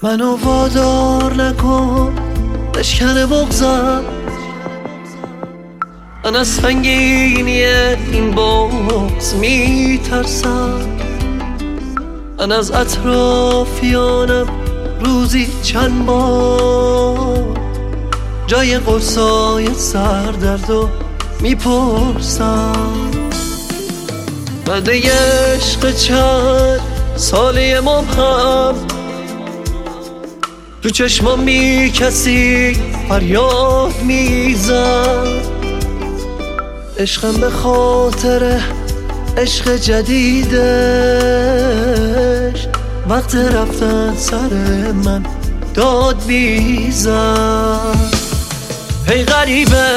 منو وادار نکن بشکن بغضم، من از سنگینی این بغض میترسم. من از اطرافیانم روزی چند بار جای قرصای سردردو میپرسم. بعد عشق چند سالی مبهم تو چشمام بی کسی فریاد میزن. عشقم به خاطر عشق جدیدش وقت رفتن سر من داد میزن. هی غریبه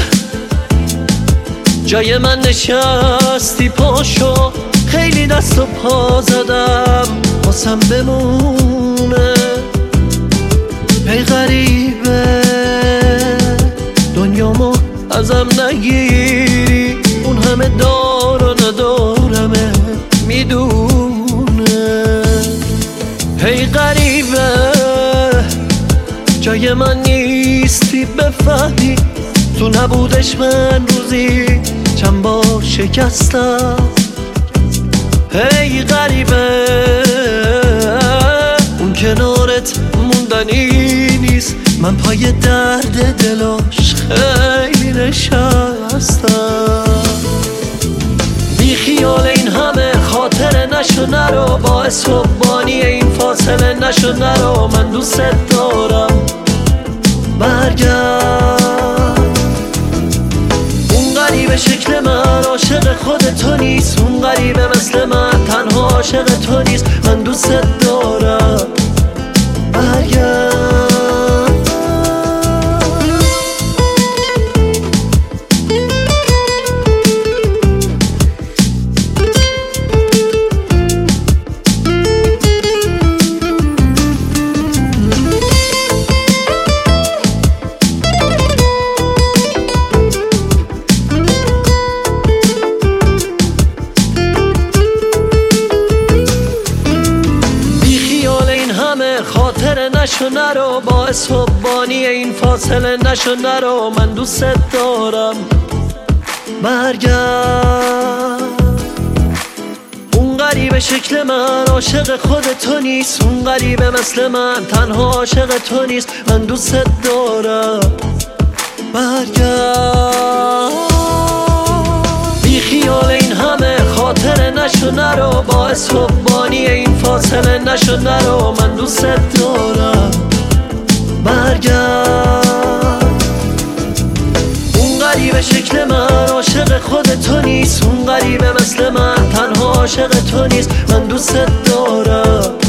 جای من نشستی پاشو، خیلی دست و پا زدم واسم بمونه. هی غریبه دنیامو ازم نگیری، اون همه دار و ندارمه میدونه. هی غریبه جای من نیستی بفهمی، تو نبودش من روزی چند بار شکستم. هی غریبه اون کنارت موندنی نیست، من پای درد دلاش خیلی نشستم. بی خیال این همه خاطره نشو نرو، باعث حبانی این فاصله نشو نرو. من دوست دارم برگرد. اون غریبه شکل من عاشق خود تو نیست، اون غریبه مثل من تنها عاشق تو نیست. من دوست دارم برگرد. خاطره نشو نرو، باعث حبانی این فاصله نشو نرو. من دوست دارم برگرد. اون غریبه شکل من عاشق خود تو نیست، اون غریبه مثل من تنها عاشق تو نیست. من دوست دارم برگرد. بی خیال این همه خاطره نشو نرو، باعث حبانی این فاصله نشو نرو. من دوست دارم برگرد. اون غریبه شکل من عاشق خود تو نیست، اون غریبه مثل من تنها عاشق تو نیست. من دوست دارم